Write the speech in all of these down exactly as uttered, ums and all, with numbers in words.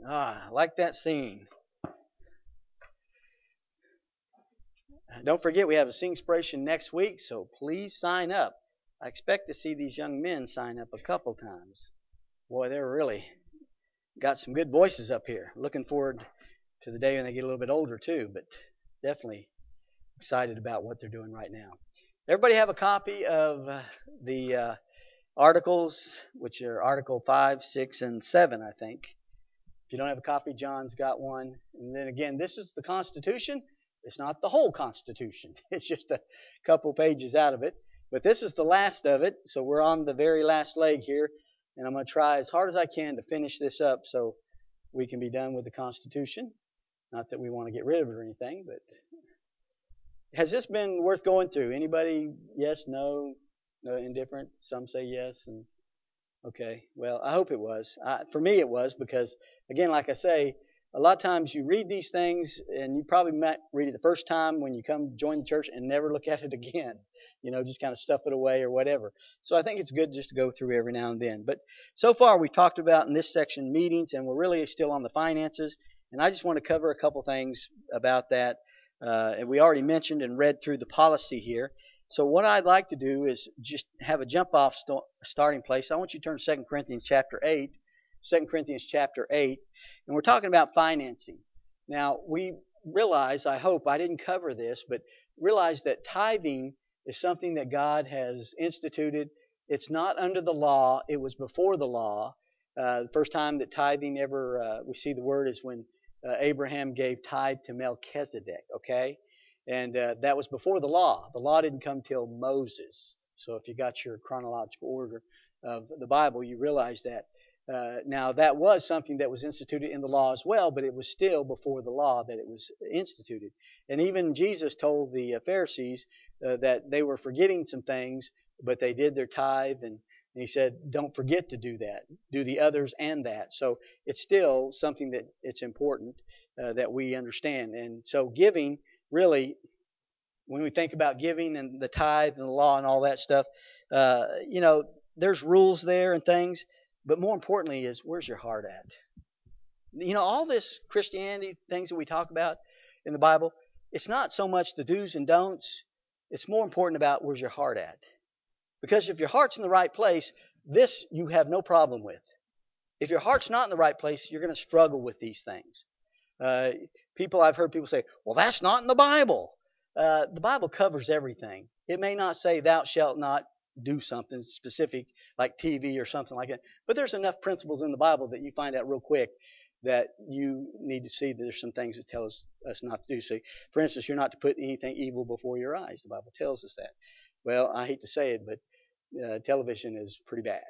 Ah, I like that scene. Don't forget, we have a Singspiration next week, so please sign up. I expect to see these young men sign up a couple times. Boy, they're really got some good voices up here. Looking forward to the day when they get a little bit older, too, but definitely excited about what they're doing right now. Everybody have a copy of uh, the uh, articles, which are Article five, six, and seven, I think. If you don't have a copy, John's got one. And then again, this is the Constitution. It's not the whole Constitution. It's just a couple pages out of it. But this is the last of it, so we're on the very last leg here. And I'm going to try as hard as I can to finish this up so we can be done with the Constitution. Not that we want to get rid of it or anything, but has this been worth going through? Anybody? Yes, no, no, indifferent? Some say yes, and okay. Well, I hope it was. I, for me, it was because, again, like I say, a lot of times you read these things and you probably might read it the first time when you come join the church and never look at it again. You know, just kind of stuff it away or whatever. So I think it's good just to go through every now and then. But so far we've talked about in this section meetings, and we're really still on the finances. And I just want to cover a couple things about that. Uh, and we already mentioned and read through the policy here. So what I'd like to do is just have a jump off st- starting place. I want you to turn to Second Corinthians chapter eight. Second Corinthians chapter eight. And we're talking about financing. Now, we realize, I hope I didn't cover this, but realize that tithing is something that God has instituted. It's not under the law. It was before the law. Uh, the first time that tithing ever, uh, we see the word is when uh, Abraham gave tithe to Melchizedek, okay? And uh, that was before the law. The law didn't come till Moses. So if you got your chronological order of the Bible, you realize that. Uh, now, that was something that was instituted in the law as well, but it was still before the law that it was instituted. And even Jesus told the uh, Pharisees uh, that they were forgetting some things, but they did their tithe, and, and he said, don't forget to do that. Do the others and that. So it's still something that it's important uh, that we understand. And so giving, really, when we think about giving and the tithe and the law and all that stuff, uh, you know, there's rules there and things. But more importantly is, where's your heart at? You know, all this Christianity, things that we talk about in the Bible, it's not so much the do's and don'ts. It's more important about where's your heart at. Because if your heart's in the right place, this you have no problem with. If your heart's not in the right place, you're going to struggle with these things. Uh, people, I've heard people say, well, that's not in the Bible. Uh, the Bible covers everything. It may not say thou shalt not do something specific like T V or something like that, but there's enough principles in the Bible that you find out real quick that you need to see that there's some things that tell us, us not to do. So, for instance, you're not to put anything evil before your eyes. The Bible tells us that. Well, I hate to say it, but uh, television is pretty bad.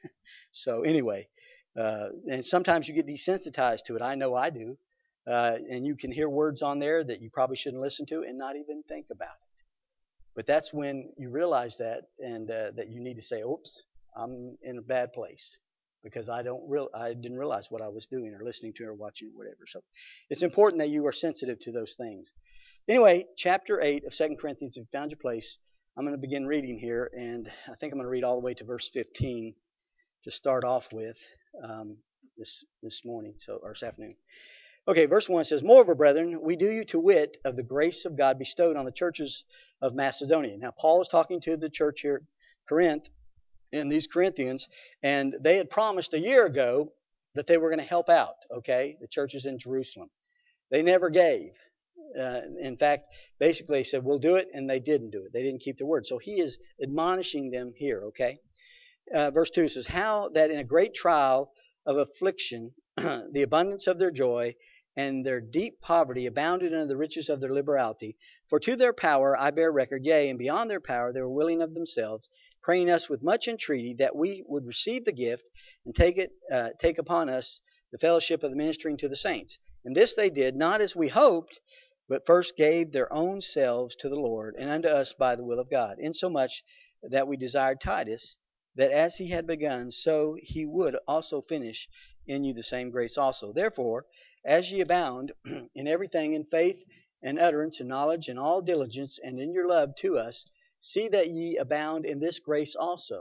So anyway, uh, and sometimes you get desensitized to it. I know I do. Uh, and you can hear words on there that you probably shouldn't listen to and not even think about it. But that's when you realize that, and uh, that you need to say, "Oops, I'm in a bad place," because I don't real I didn't realize what I was doing or listening to or watching or whatever. So it's important that you are sensitive to those things. Anyway, chapter eight of Second Corinthians, if you found your place, I'm going to begin reading here, and I think I'm going to read all the way to verse fifteen to start off with um, this this morning, so or this afternoon. Okay, verse one says, moreover, brethren, we do you to wit of the grace of God bestowed on the churches of Macedonia. Now, Paul is talking to the church here at Corinth, in these Corinthians, and they had promised a year ago that they were going to help out, okay, the churches in Jerusalem. They never gave. Uh, in fact, basically they said, we'll do it, and they didn't do it. They didn't keep their word. So he is admonishing them here, okay? Uh, verse two says, how that in a great trial of affliction, the abundance of their joy and their deep poverty abounded unto the riches of their liberality. For to their power I bear record, yea, and beyond their power they were willing of themselves, praying us with much entreaty that we would receive the gift and take it, uh, take upon us the fellowship of the ministering to the saints. And this they did, not as we hoped, but first gave their own selves to the Lord, and unto us by the will of God, insomuch that we desired Titus, that as he had begun, so he would also finish in you the same grace also. Therefore, as ye abound in everything, in faith and utterance and knowledge and all diligence, and in your love to us, see that ye abound in this grace also.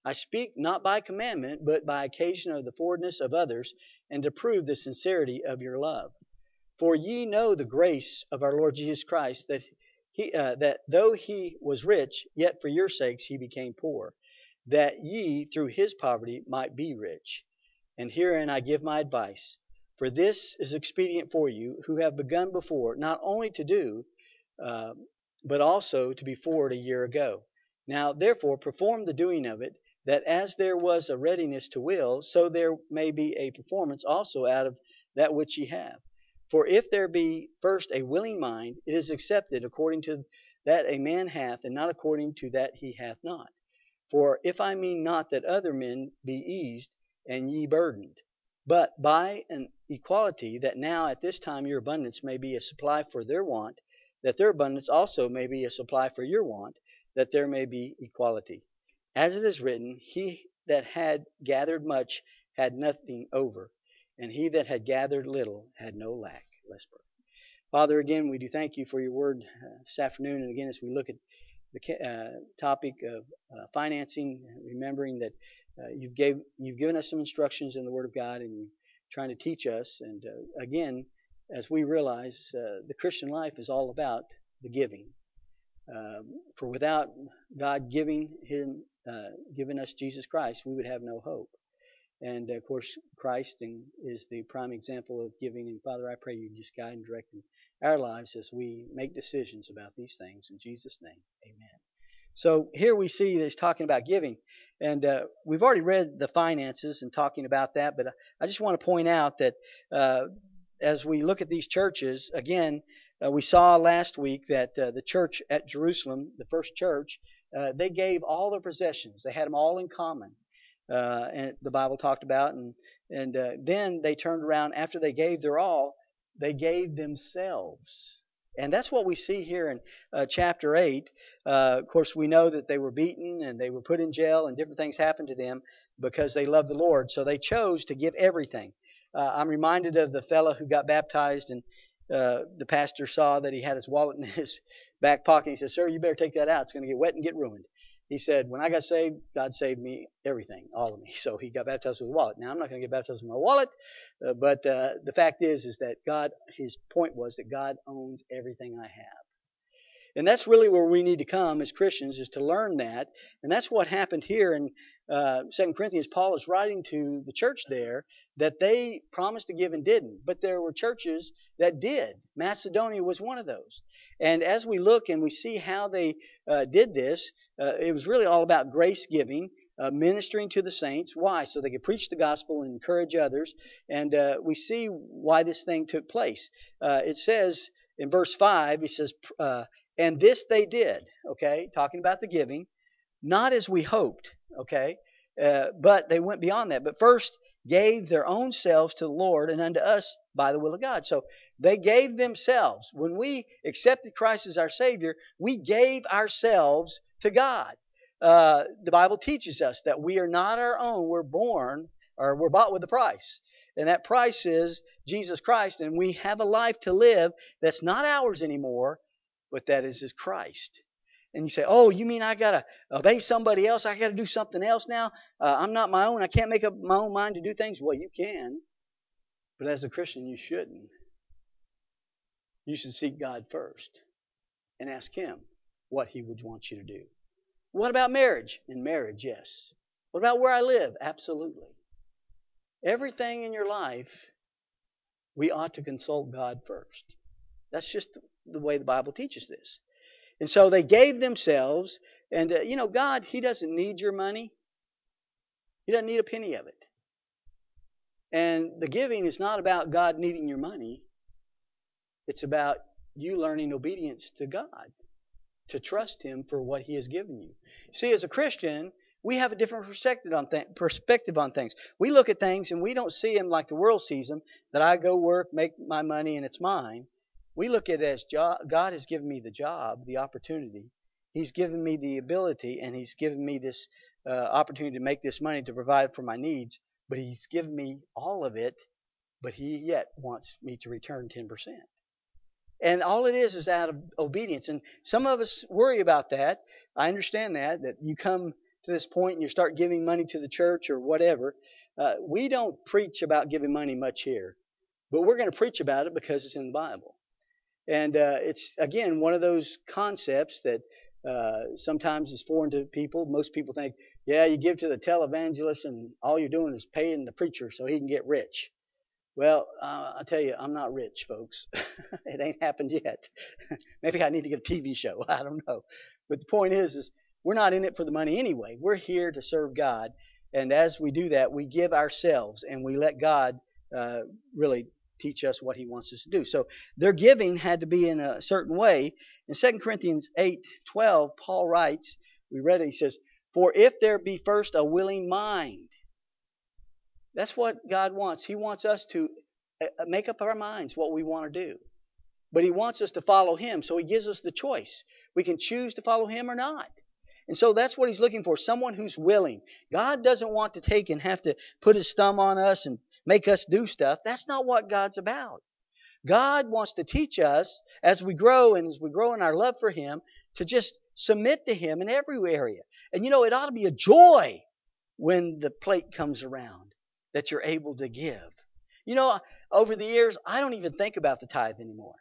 I speak not by commandment, but by occasion of the forwardness of others, and to prove the sincerity of your love. For ye know the grace of our Lord Jesus Christ, that he uh, that though he was rich, yet for your sakes he became poor, that ye through his poverty might be rich. And herein I give my advice. For this is expedient for you, who have begun before, not only to do, uh, but also to be forward a year ago. Now therefore perform the doing of it, that as there was a readiness to will, so there may be a performance also out of that which ye have. For if there be first a willing mind, it is accepted according to that a man hath, and not according to that he hath not. For if I mean not that other men be eased, and ye burdened, but by an equality, that now at this time your abundance may be a supply for their want, that their abundance also may be a supply for your want, that there may be equality. As it is written, he that had gathered much had nothing over, and he that had gathered little had no lack. Let's pray. Father, again, we do thank you for your word uh, this afternoon. And again, as we look at the uh, topic of uh, financing, remembering that uh, you've, gave, you've given us some instructions in the Word of God, and you're trying to teach us. And uh, again, as we realize, uh, the Christian life is all about the giving. Um, for without God giving him, uh, giving us Jesus Christ, we would have no hope. And of course, Christ is the prime example of giving. And Father, I pray you just guide and direct our lives as we make decisions about these things. In Jesus' name, amen. So here we see that he's talking about giving. And uh, we've already read the finances and talking about that. But I just want to point out that uh, as we look at these churches, again, uh, we saw last week that uh, the church at Jerusalem, the first church, uh, they gave all their possessions. They had them all in common. Uh, and the Bible talked about, and and uh, then they turned around after they gave their all, they gave themselves, and that's what we see here in uh, chapter eight. Uh, of course, we know that they were beaten and they were put in jail, and different things happened to them because they loved the Lord. So they chose to give everything. Uh, I'm reminded of the fellow who got baptized, and uh, the pastor saw that he had his wallet in his back pocket. He said, "Sir, you better take that out. It's going to get wet and get ruined." He said, when I got saved, God saved me everything, all of me. So he got baptized with a wallet. Now, I'm not going to get baptized with my wallet, uh, but uh, the fact is, is that God, his point was that God owns everything I have. And that's really where we need to come as Christians, is to learn that. And that's what happened here in uh, Second Corinthians. Paul is writing to the church there that they promised to give and didn't. But there were churches that did. Macedonia was one of those. And as we look and we see how they uh, did this, uh, it was really all about grace giving. Uh, ministering to the saints. Why? So they could preach the gospel and encourage others. And uh, we see why this thing took place. Uh, it says in verse five, he says, uh, and this they did, okay, talking about the giving, not as we hoped, okay, uh, but they went beyond that. But first gave their own selves to the Lord and unto us by the will of God. So they gave themselves. When we accepted Christ as our Savior, we gave ourselves to God. Uh, the Bible teaches us that we are not our own. We're born, or we're bought with a price. And that price is Jesus Christ. And we have a life to live that's not ours anymore, but that is is Christ. And you say, oh, you mean I got to obey somebody else? I got to do something else now? Uh, I'm not my own. I can't make up my own mind to do things. Well, you can. But as a Christian, you shouldn't. You should seek God first and ask Him what He would want you to do. What about marriage? In marriage, yes. What about where I live? Absolutely. Everything in your life, we ought to consult God first. That's just the way the Bible teaches this. And so they gave themselves. And, uh, you know, God, He doesn't need your money. He doesn't need a penny of it. And the giving is not about God needing your money. It's about you learning obedience to God, to trust Him for what He has given you. See, as a Christian, we have a different perspective on, th- perspective on things. We look at things and we don't see them like the world sees them, that I go work, make my money, and it's mine. We look at it as jo- God has given me the job, the opportunity. He's given me the ability, and He's given me this uh, opportunity to make this money to provide for my needs. But He's given me all of it, but He yet wants me to return ten percent. And all it is is out of obedience. And some of us worry about that. I understand that, that you come to this point and you start giving money to the church or whatever, uh, we don't preach about giving money much here. But we're going to preach about it because it's in the Bible. And uh, it's, again, one of those concepts that uh, sometimes is foreign to people. Most people think, yeah, you give to the televangelist and all you're doing is paying the preacher so he can get rich. Well, uh, I tell you, I'm not rich, folks. It ain't happened yet. Maybe I need to get a T V show. I don't know. But the point is, is we're not in it for the money anyway. We're here to serve God. And as we do that, we give ourselves and we let God uh, really teach us what he wants us to do. So their giving had to be in a certain way. In Second Corinthians eight twelve, Paul writes, we read it, he says, for if there be first a willing mind. That's what God wants. He wants us to make up our minds what we want to do. But he wants us to follow him, so he gives us the choice. We can choose to follow him or not. And so that's what he's looking for, someone who's willing. God doesn't want to take and have to put his thumb on us and make us do stuff. That's not what God's about. God wants to teach us as we grow and as we grow in our love for him to just submit to him in every area. And you know, it ought to be a joy when the plate comes around that you're able to give. You know, over the years, I don't even think about the tithe anymore.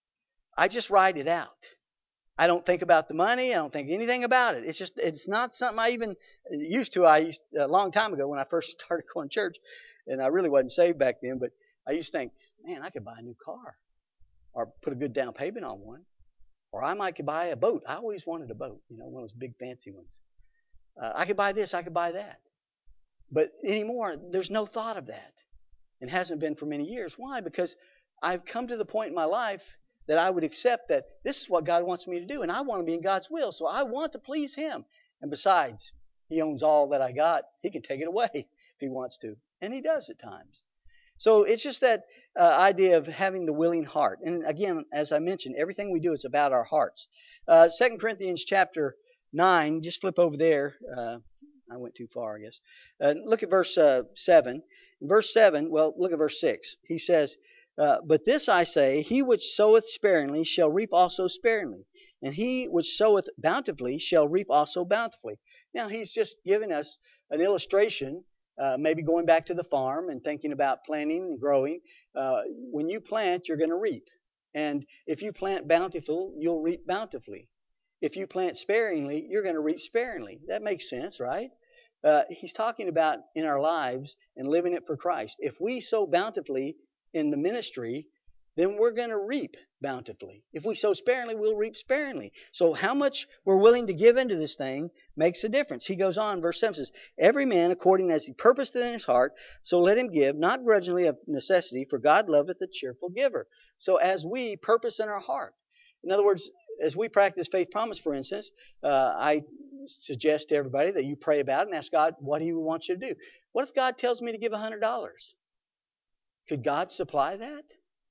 I just write it out. I don't think about the money. I don't think anything about it. It's just, it's not something I even used to. I used a long time ago when I first started going to church, and I really wasn't saved back then, but I used to think, man, I could buy a new car or put a good down payment on one. Or I might could buy a boat. I always wanted a boat, you know, one of those big fancy ones. Uh, I could buy this, I could buy that. But anymore, there's no thought of that. And hasn't been for many years. Why? Because I've come to the point in my life that I would accept that this is what God wants me to do, and I want to be in God's will, so I want to please him. And besides, he owns all that I got. He can take it away if he wants to, and he does at times. So it's just that uh, idea of having the willing heart. And again, as I mentioned, everything we do is about our hearts. Uh, Second Corinthians chapter nine, just flip over there. Uh, I went too far, I guess. Uh, look at verse uh, seven. In verse seven, well, look at verse six. He says, uh, but this I say, he which soweth sparingly shall reap also sparingly, and he which soweth bountifully shall reap also bountifully. Now, he's just giving us an illustration, uh, maybe going back to the farm and thinking about planting and growing. Uh, when you plant, you're going to reap. And if you plant bountiful, you'll reap bountifully. If you plant sparingly, you're going to reap sparingly. That makes sense, right? Uh, he's talking about in our lives and living it for Christ. If we sow bountifully in the ministry, then we're going to reap bountifully. If we sow sparingly, we'll reap sparingly. So how much we're willing to give into this thing makes a difference. He goes on, verse seven says, every man according as he purposed in his heart, so let him give, not grudgingly of necessity, for God loveth a cheerful giver. So as we purpose in our heart, in other words, as we practice faith promise, for instance, uh, I suggest to everybody that you pray about it and ask God what he wants you to do. What if God tells me to give one hundred dollars? Could God supply that?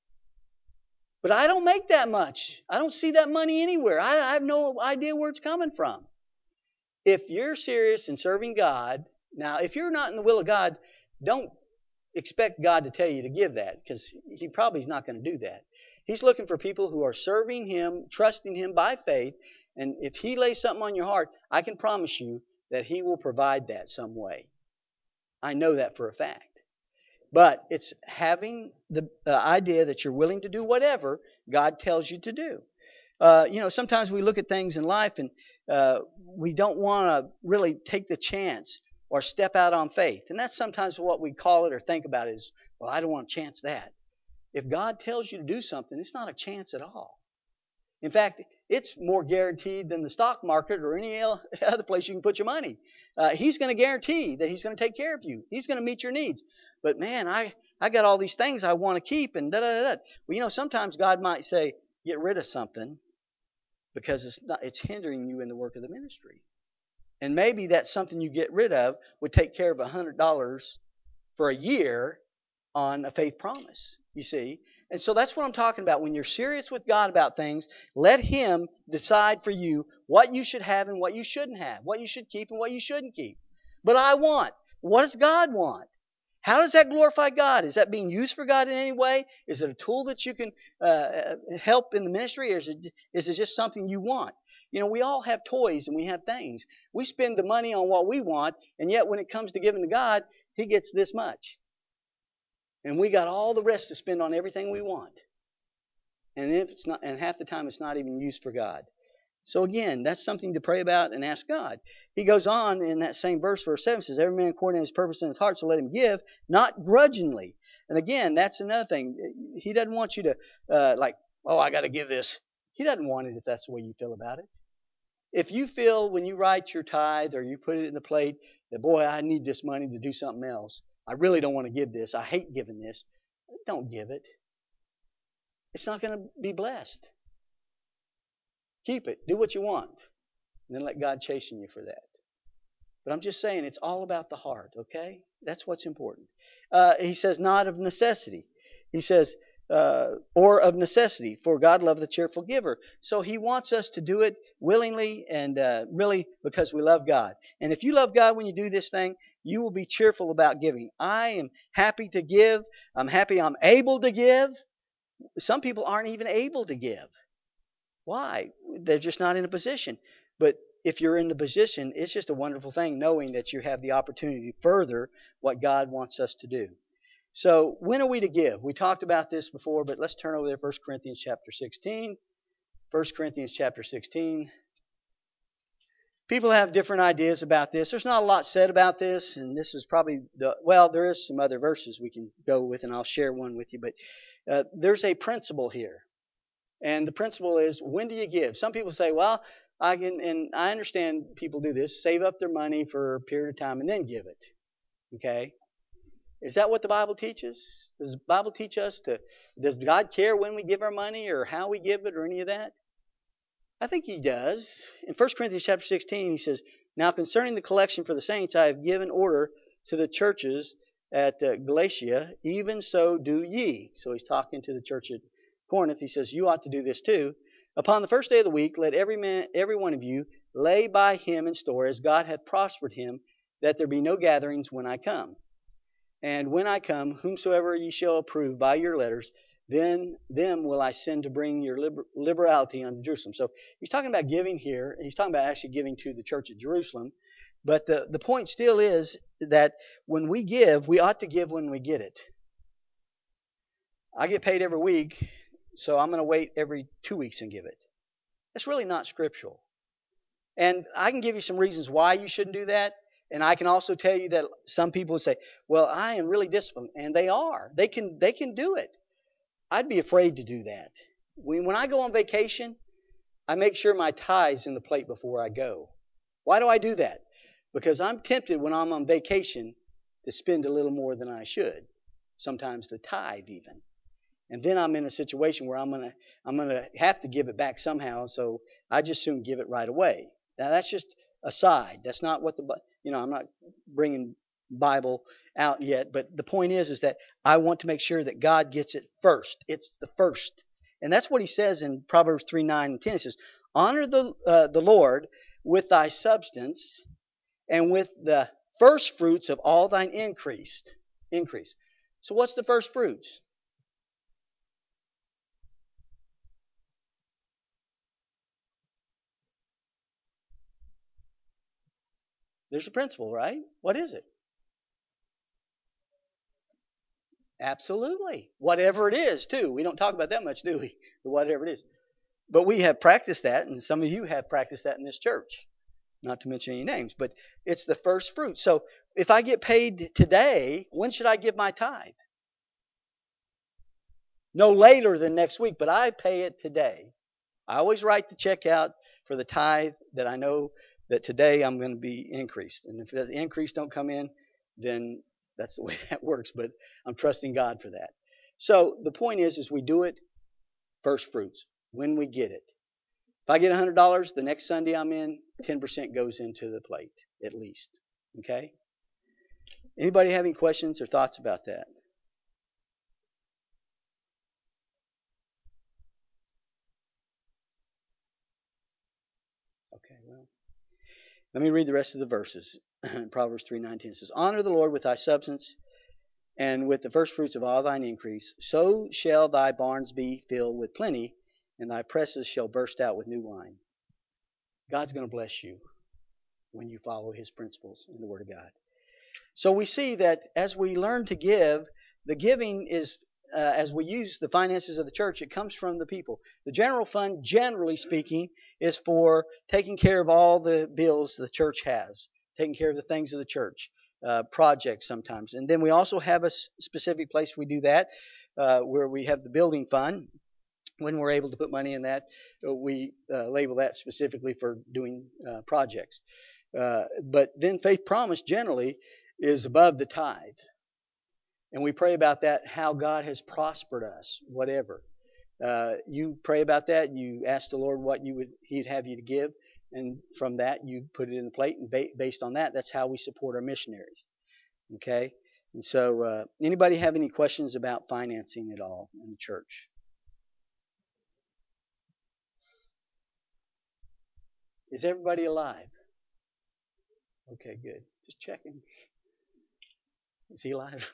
But I don't make that much. I don't see that money anywhere. I, I have no idea where it's coming from. If you're serious in serving God, now if you're not in the will of God, don't expect God to tell you to give that, because he probably is not going to do that. He's looking for people who are serving him, trusting him by faith, and if he lays something on your heart, I can promise you that he will provide that some way. I know that for a fact. But it's having the uh, idea that you're willing to do whatever God tells you to do. Uh, you know, sometimes we look at things in life and uh, we don't want to really take the chance or step out on faith. And that's sometimes what we call it or think about it is, well, I don't want to chance that. If God tells you to do something, it's not a chance at all. In fact, it's more guaranteed than the stock market or any other place you can put your money. Uh, he's going to guarantee that he's going to take care of you. He's going to meet your needs. But man, I, I got all these things I want to keep and da da da. Well, you know, sometimes God might say, get rid of something because it's not, it's hindering you in the work of the ministry. And maybe that something you get rid of would take care of one hundred dollars for a year on a faith promise, you see. And so that's what I'm talking about. When you're serious with God about things, let him decide for you what you should have and what you shouldn't have, what you should keep and what you shouldn't keep. But I want. What does God want? How does that glorify God? Is that being used for God in any way? Is it a tool that you can uh, help in the ministry, or is it, is it just something you want? You know, we all have toys and we have things. We spend the money on what we want, and yet when it comes to giving to God, He gets this much. And we got all the rest to spend on everything we want. And if it's not, and half the time it's not even used for God. So again, that's something to pray about and ask God. He goes on in that same verse, verse seven says, every man according to his purpose in his heart, so let him give, not grudgingly. And again, that's another thing. He doesn't want you to, uh, like, oh, I got to give this. He doesn't want it if that's the way you feel about it. If you feel when you write your tithe or you put it in the plate that, boy, I need this money to do something else. I really don't want to give this. I hate giving this. Don't give it. It's not going to be blessed. Keep it. Do what you want. And then let God chasten you for that. But I'm just saying it's all about the heart, okay? That's what's important. Uh, he says, not of necessity. He says, uh, or of necessity, for God loveth a cheerful giver. So he wants us to do it willingly and uh, really because we love God. And if you love God when you do this thing, you will be cheerful about giving. I am happy to give. I'm happy I'm able to give. Some people aren't even able to give. Why? They're just not in a position. But if you're in the position, it's just a wonderful thing knowing that you have the opportunity to further what God wants us to do. So when are we to give? We talked about this before, but let's turn over there, First Corinthians chapter sixteen. First Corinthians chapter sixteen. People have different ideas about this. There's not a lot said about this, and this is probably the, well, there is some other verses we can go with, and I'll share one with you. But uh, there's a principle here. And the principle is, when do you give? Some people say, well, I can, and I understand people do this, save up their money for a period of time and then give it. Okay? Is that what the Bible teaches? Does the Bible teach us to, does God care when we give our money or how we give it or any of that? I think He does. In First Corinthians chapter sixteen, he says, now concerning the collection for the saints, I have given order to the churches at uh, Galatia, even so do ye. So he's talking to the church at Corinth. He says, you ought to do this too. Upon the first day of the week, let every man, every one of you lay by him in store as God hath prospered him, that there be no gatherings when I come. And when I come, whomsoever ye shall approve by your letters, then them will I send to bring your liber- liberality unto Jerusalem. So he's talking about giving here, and he's talking about actually giving to the church at Jerusalem. But the, the point still is that when we give, we ought to give when we get it. I get paid every week, so I'm going to wait every two weeks and give it. That's really not scriptural. And I can give you some reasons why you shouldn't do that. And I can also tell you that some people would say, well, I am really disciplined. And they are. They can, they can do it. I'd be afraid to do that. When, when I go on vacation, I make sure my tie's in the plate before I go. Why do I do that? Because I'm tempted when I'm on vacation to spend a little more than I should. Sometimes the tithe even. And then I'm in a situation where I'm gonna I'm gonna have to give it back somehow. So I just soon give it right away. Now that's just a side. That's not what the you know I'm not bringing Bible out yet. But the point is is that I want to make sure that God gets it first. It's the first, and that's what He says in Proverbs three nine and ten. It says, "Honor the uh, the Lord with thy substance, and with the first fruits of all thine increased increase." So what's the first fruits? There's a principle, right? What is it? Absolutely. Whatever it is, too. We don't talk about that much, do we? Whatever it is. But we have practiced that, and some of you have practiced that in this church. Not to mention any names, but it's the first fruit. So if I get paid today, when should I give my tithe? No later than next week, but I pay it today. I always write the check out for the tithe that I know that today I'm going to be increased. And if the increase don't come in, then that's the way that works. But I'm trusting God for that. So the point is, is we do it first fruits when we get it. If I get one hundred dollars, the next Sunday I'm in, ten percent goes into the plate at least. Okay? Anybody have any questions or thoughts about that? Okay, well, let me read the rest of the verses. Proverbs three nineteen says, honor the Lord with thy substance and with the first fruits of all thine increase. So shall thy barns be filled with plenty, and thy presses shall burst out with new wine. God's going to bless you when you follow his principles in the Word of God. So we see that as we learn to give, the giving is, uh, as we use the finances of the church, it comes from the people. The general fund, generally speaking, is for taking care of all the bills the church has, taking care of the things of the church, uh, projects sometimes. And then we also have a specific place we do that, uh, where we have the building fund. When we're able to put money in that, uh, we uh, label that specifically for doing uh, projects. Uh, but then faith promise generally is above the tithe. And we pray about that, how God has prospered us, whatever. Uh, you pray about that. You ask the Lord what you would He'd have you to give, and from that you put it in the plate. And ba- based on that, that's how we support our missionaries. Okay. And so, uh, anybody have any questions about financing at all in the church? Is everybody alive? Okay, good. Just checking. Is he alive?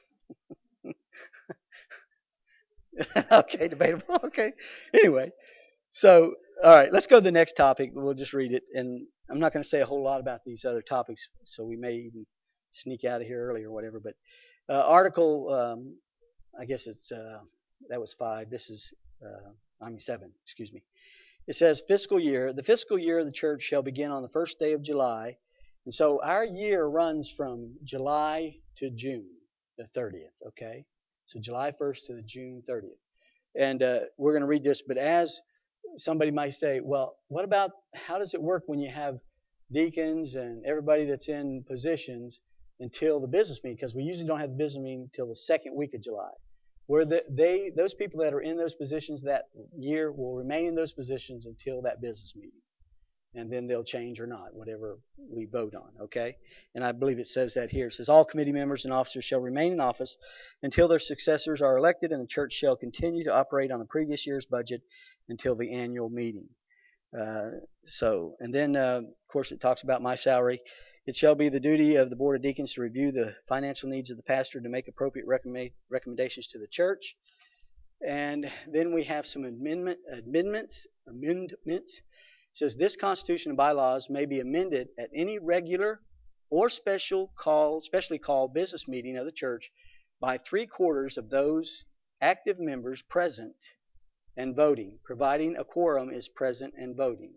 Okay, debatable. Okay. Anyway, so all right, let's go to the next topic. We'll just read it, and I'm not going to say a whole lot about these other topics, so we may even sneak out of here early or whatever. But uh, article, um, I guess it's uh, that was five. This is uh, I mean seven. Excuse me. It says fiscal year. The fiscal year of the church shall begin on the first day of July, and so our year runs from July to June the thirtieth. Okay, so July first to the June thirtieth. And uh, we're going to read this, but as somebody might say, well, what about how does it work when you have deacons and everybody that's in positions until the business meeting? Because we usually don't have the business meeting until the second week of July. Where the, they, those people that are in those positions that year will remain in those positions until that business meeting. And then they'll change or not, whatever we vote on, okay? And I believe it says that here. It says, all committee members and officers shall remain in office until their successors are elected, and the church shall continue to operate on the previous year's budget until the annual meeting. Uh, so, and then, uh, of course, it talks about my salary. It shall be the duty of the Board of Deacons to review the financial needs of the pastor to make appropriate recommend, recommendations to the church. And then we have some amendment, amendments, amendments. It says this Constitution and bylaws may be amended at any regular or special call, specially called business meeting of the church by three quarters of those active members present and voting, providing a quorum is present and voting.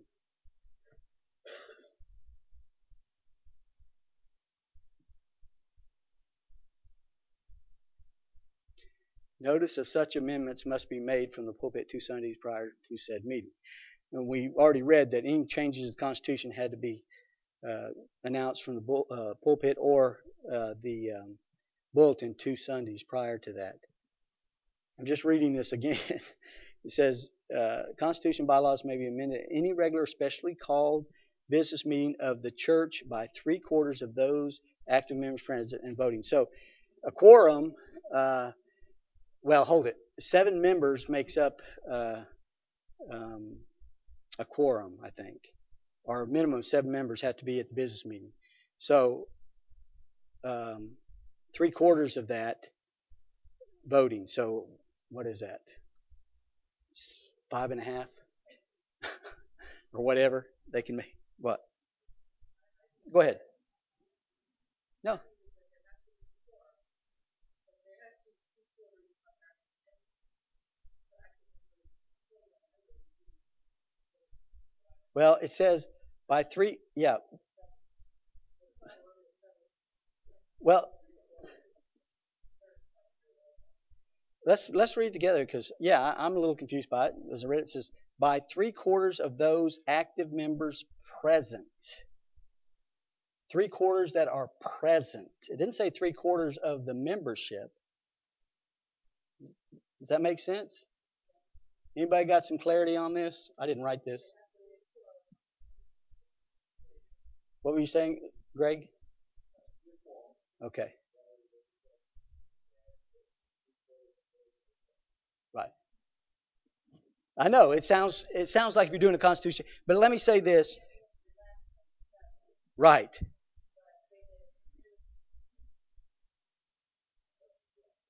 Notice of such amendments must be made from the pulpit two Sundays prior to said meeting. And we already read that any changes to the Constitution had to be uh, announced from the bull, uh, pulpit or uh, the um, bulletin two Sundays prior to that. I'm just reading this again. It says, uh, Constitution bylaws may be amended at any regular, specially called business meeting of the church by three quarters of those active members present and voting. So a quorum, uh, well, hold it. Seven members makes up uh, um, a quorum, I think. Or a minimum of seven members have to be at the business meeting. So um, three quarters of that voting. So what is that? Five and a half or whatever they can make. What? Go ahead. No. Well, it says by three. Yeah. Well, let's let's read it together because yeah, I, I'm a little confused by it. As I read it, it says by three quarters of those active members present. Three quarters that are present. It didn't say three quarters of the membership. Does that make sense? Anybody got some clarity on this? I didn't write this. What were you saying, Greg? Okay. Right. I know it sounds it sounds like you're doing a constitution, but let me say this. Right.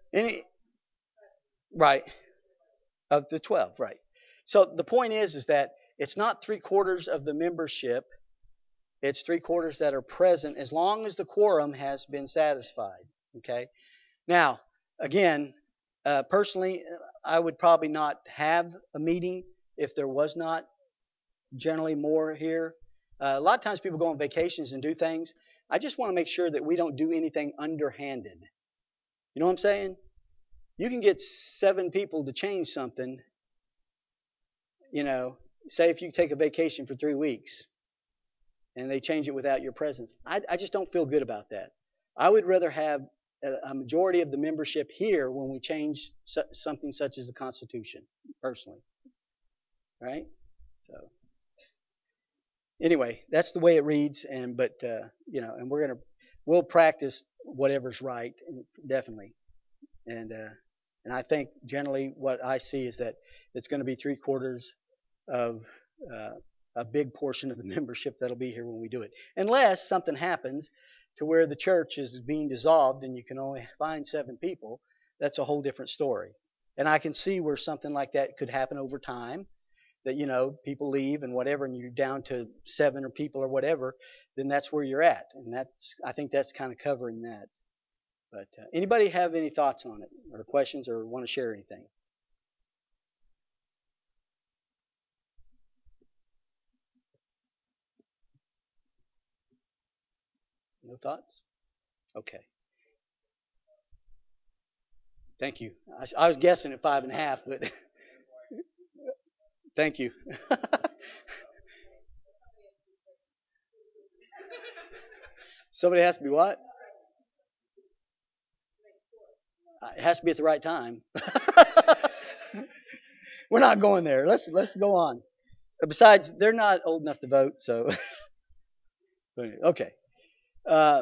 Any right of the twelve, right? So the point is, is that it's not three quarters of the membership. It's three quarters that are present as long as the quorum has been satisfied. Okay. Now, again, uh, personally, I would probably not have a meeting if there was not generally more here. Uh, a lot of times people go on vacations and do things. I just want to make sure that we don't do anything underhanded. You know what I'm saying? You can get seven people to change something, you know, say if you take a vacation for three weeks and they change it without your presence. I, I just don't feel good about that. I would rather have a, a majority of the membership here when we change su- something such as the Constitution, personally. Right? So anyway, that's the way it reads, and but uh, you know, and we're gonna we'll practice whatever's right, definitely, and uh, and I think generally what I see is that it's going to be three quarters of uh, a big portion of the membership that'll be here when we do it, unless something happens to where the church is being dissolved and you can only find seven people. That's a whole different story, and I can see where something like that could happen over time that you know people leave and whatever and you're down to seven or people or whatever, then that's where you're at, and that's I think that's kind of covering that. But uh, anybody have any thoughts on it or questions or want to share anything? No thoughts? Okay. Thank you. I, I was guessing at five and a half, but thank you. Somebody has to be what? Uh, it has to be at the right time. We're not going there. Let's let's go on. Besides, they're not old enough to vote, so okay. Uh,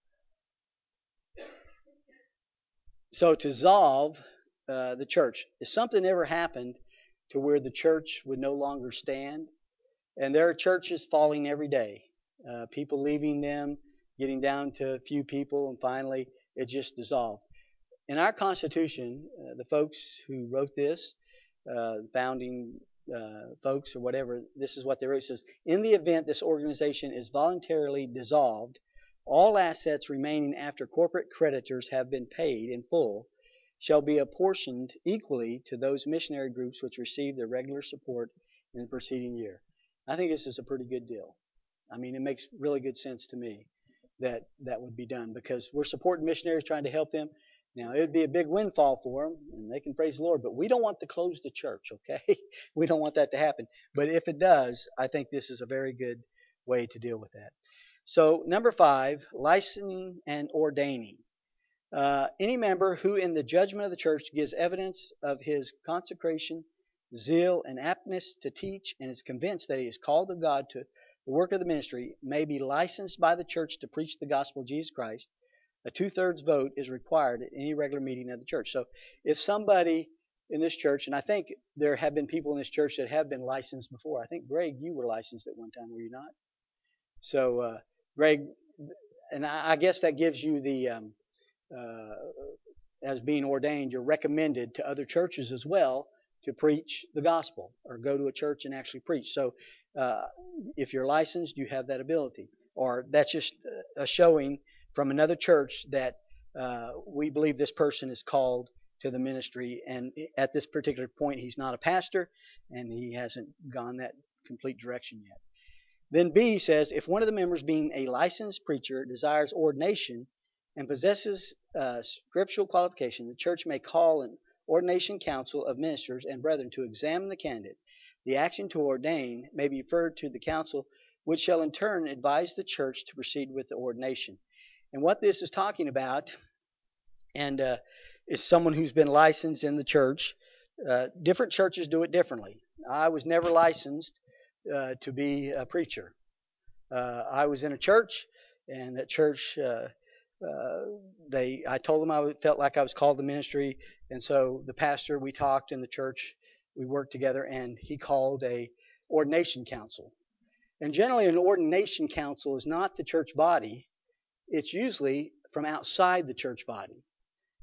so to dissolve uh, the church, if something ever happened to where the church would no longer stand, and there are churches falling every day, uh, people leaving them, getting down to a few people, and finally it just dissolved. In our Constitution, uh, the folks who wrote this, uh, founding uh, folks or whatever, this is what they wrote. It says, in the event this organization is voluntarily dissolved, all assets remaining after corporate creditors have been paid in full shall be apportioned equally to those missionary groups which received their regular support in the preceding year. I think this is a pretty good deal. I mean, it makes really good sense to me that that would be done because we're supporting missionaries, trying to help them. Now, it would be a big windfall for them, and they can praise the Lord, but we don't want to close the church, okay? We don't want that to happen. But if it does, I think this is a very good way to deal with that. So, number five, licensing and ordaining. Uh, any member who, in the judgment of the church, gives evidence of his consecration, zeal, and aptness to teach, and is convinced that he is called of God to the work of the ministry, may be licensed by the church to preach the gospel of Jesus Christ. A two-thirds vote is required at any regular meeting of the church. So if somebody in this church, and I think there have been people in this church that have been licensed before. I think, Greg, you were licensed at one time, were you not? So, uh, Greg, and I, I guess that gives you the, um, uh, as being ordained, you're recommended to other churches as well to preach the gospel or go to a church and actually preach. So uh, if you're licensed, you have that ability. Or that's just a showing from another church that uh, we believe this person is called to the ministry. And at this particular point, he's not a pastor and he hasn't gone that complete direction yet. Then B says, if one of the members, being a licensed preacher, desires ordination and possesses uh, scriptural qualification, the church may call an ordination council of ministers and brethren to examine the candidate. The action to ordain may be referred to the council, which shall in turn advise the church to proceed with the ordination. And what this is talking about, and uh, is someone who's been licensed in the church. Uh, different churches do it differently. I was never licensed uh, to be a preacher. Uh, I was in a church, and that church, uh, uh, they, I told them I felt like I was called to ministry, and so the pastor, we talked in the church, we worked together, and he called a ordination council. And generally, an ordination council is not the church body; it's usually from outside the church body,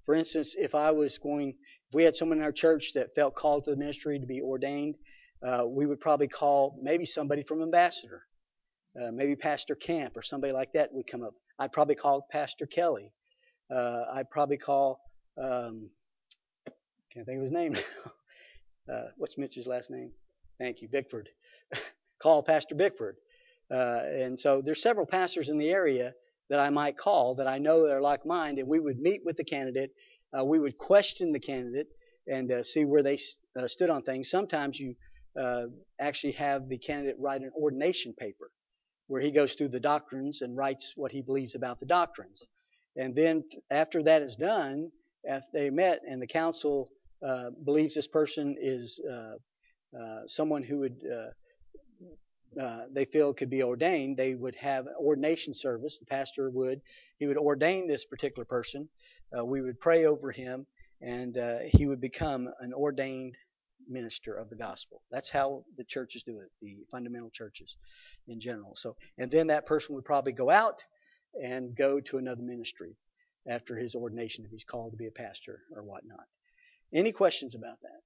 For instance, if I was going, if we had someone in our church that felt called to the ministry to be ordained, uh, we would probably call maybe somebody from Ambassador, uh, maybe Pastor Camp or somebody like that would come up. I'd probably call Pastor Kelly. Uh, I'd probably call, um, can't think of his name. uh, what's Mitch's last name? Thank you, Bickford. Call Pastor Bickford. Uh, and so there's several pastors in the area that I might call that I know that are like minded, and we would meet with the candidate. Uh, we would question the candidate and uh, see where they uh, stood on things. Sometimes you uh, actually have the candidate write an ordination paper where he goes through the doctrines and writes what he believes about the doctrines. And then after that is done, after they met and the council uh, believes this person is uh, uh, someone who would uh, uh, they feel could be ordained, they would have an ordination service. The pastor would, he would ordain this particular person. Uh, we would pray over him, and uh, he would become an ordained minister of the gospel. That's how the churches do it, the fundamental churches in general. So, and then that person would probably go out and go to another ministry after his ordination if he's called to be a pastor or whatnot. Any questions about that?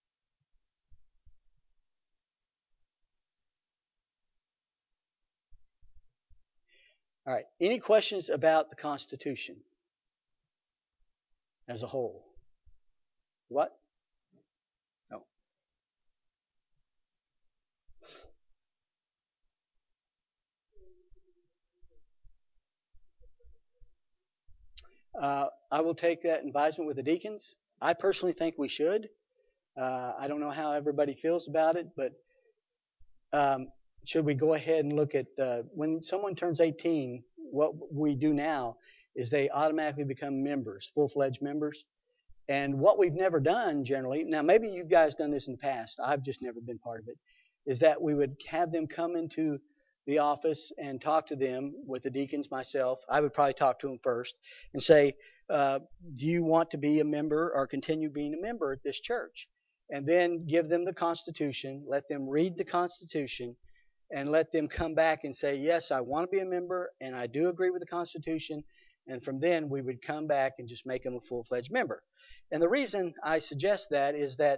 All right. Any questions about the Constitution as a whole? What? No. Uh, I will take that advisement with the deacons. I personally think we should. Uh, I don't know how everybody feels about it, but um, should we go ahead and look at uh, when someone turns eighteen, what we do now is they automatically become members, full-fledged members. And what we've never done generally, now maybe you guys done this in the past, I've just never been part of it, is that we would have them come into the office and talk to them with the deacons, myself. I would probably talk to them first and say, uh, do you want to be a member or continue being a member at this church? And then give them the Constitution, let them read the Constitution, and let them come back and say, yes, I want to be a member and I do agree with the Constitution. And from then we would come back and just make them a full-fledged member. And the reason I suggest that is that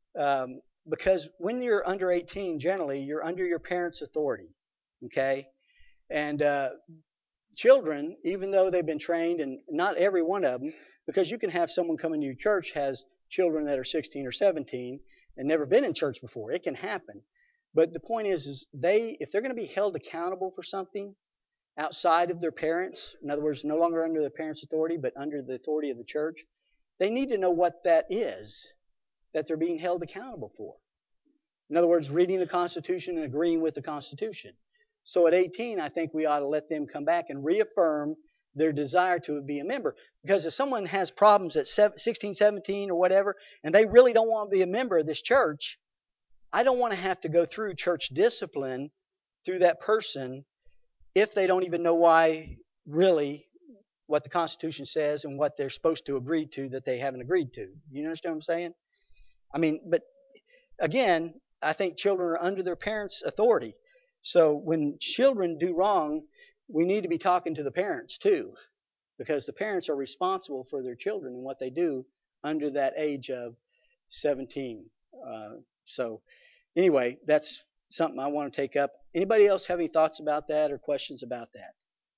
um, because when you're under eighteen, generally you're under your parents' authority, okay? And uh, children, even though they've been trained, and not every one of them, because you can have someone come into your church has children that are sixteen or seventeen and never been in church before. It can happen. But the point is, is they, if they're going to be held accountable for something outside of their parents, in other words, no longer under their parents' authority, but under the authority of the church, they need to know what that is that they're being held accountable for. In other words, reading the Constitution and agreeing with the Constitution. So at eighteen, I think we ought to let them come back and reaffirm their desire to be a member. Because if someone has problems at sixteen, seventeen, or whatever, and they really don't want to be a member of this church, I don't want to have to go through church discipline through that person if they don't even know why, really, what the Constitution says and what they're supposed to agree to that they haven't agreed to. You understand what I'm saying? I mean, but again, I think children are under their parents' authority. So when children do wrong, we need to be talking to the parents too, because the parents are responsible for their children and what they do under that age of seventeen. Uh, so anyway, that's something I want to take up. Anybody else have any thoughts about that or questions about that?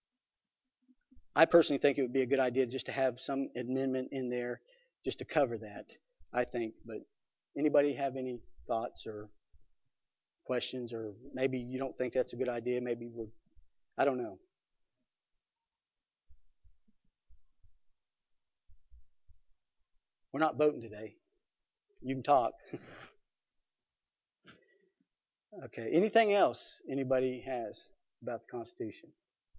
I personally think it would be a good idea just to have some amendment in there just to cover that, I think. But anybody have any thoughts or questions, or maybe you don't think that's a good idea? Maybe we're, I don't know. We're not voting today. You can talk. Okay. Anything else anybody has about the Constitution?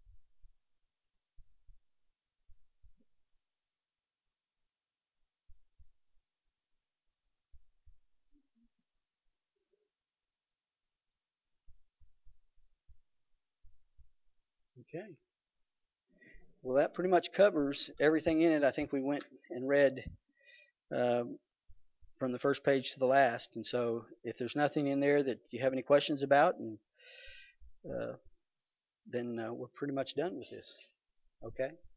Okay. Well, that pretty much covers everything in it. I think we went and read um, from the first page to the last. And so if there's nothing in there that you have any questions about, and uh, then uh, we're pretty much done with this. Okay?